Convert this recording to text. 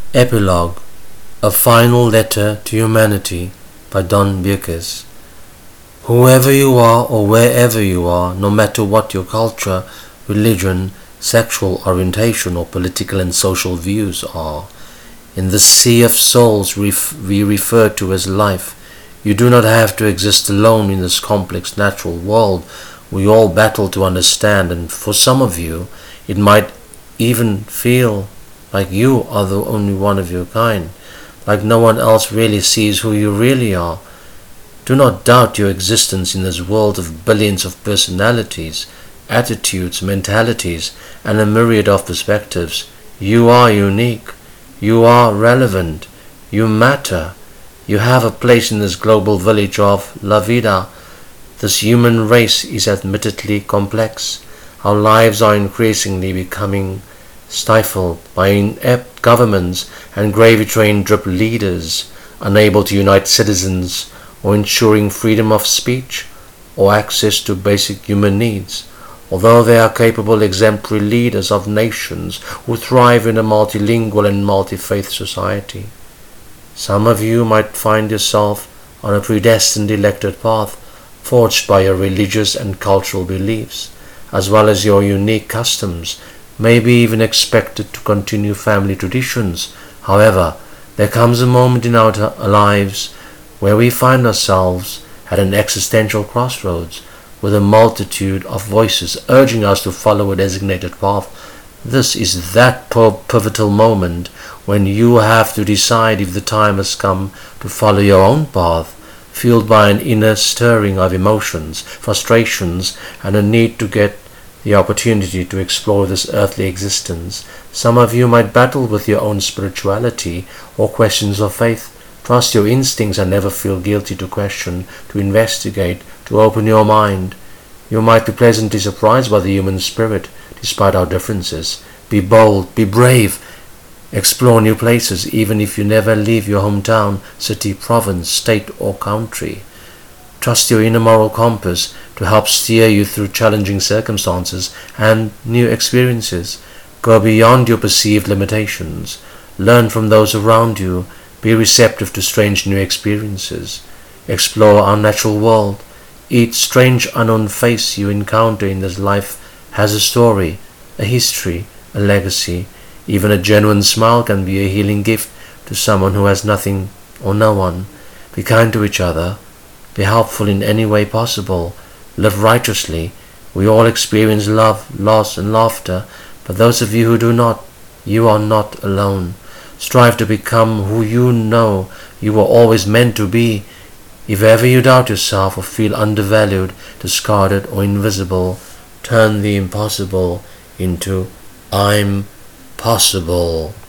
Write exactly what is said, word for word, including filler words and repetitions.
Epilogue: A Final Letter to Humanity by Don Bierkes. Whoever you are or wherever you are, no matter what your culture, religion, sexual orientation or political and social views are, in the sea of souls we refer to as life, you do not have to exist alone in this complex natural world we all battle to understand, and for some of you it might even feel like you are the only one of your kind, like no one else really sees who you really are. Do not doubt your existence in this world of billions of personalities, attitudes, mentalities, and a myriad of perspectives. You are unique. You are relevant. You matter. You have a place in this global village of La Vida. This human race is admittedly complex. Our lives are increasingly becoming stifled by inept governments and gravy-train drip leaders, unable to unite citizens or ensuring freedom of speech or access to basic human needs, although they are capable exemplary leaders of nations who thrive in a multilingual and multi-faith society. Some of you might find yourself on a predestined elected path, forged by your religious and cultural beliefs, as well as your unique customs, maybe even expected to continue family traditions. However, there comes a moment in our lives where we find ourselves at an existential crossroads, with a multitude of voices urging us to follow a designated path. This is that pivotal moment when you have to decide if the time has come to follow your own path, fueled by an inner stirring of emotions, frustrations, and a need to get the opportunity to explore this earthly existence. Some of you might battle with your own spirituality or questions of faith. Trust your instincts and never feel guilty to question, to investigate, to open your mind. You might be pleasantly surprised by the human spirit, despite our differences. Be bold, be brave, explore new places, even if you never leave your hometown, city, province, state, or country. Trust your inner moral compass to help steer you through challenging circumstances and new experiences. Go beyond your perceived limitations. Learn from those around you. Be receptive to strange new experiences. Explore our natural world. Each strange unknown face you encounter in this life has a story, a history, a legacy. Even a genuine smile can be a healing gift to someone who has nothing or no one. Be kind to each other. Be helpful in any way possible. Live righteously. We all experience love, loss, and laughter, but those of you who do not, you are not alone. Strive to become who you know you were always meant to be. If ever you doubt yourself or feel undervalued, discarded, or invisible, turn the impossible into I'm possible.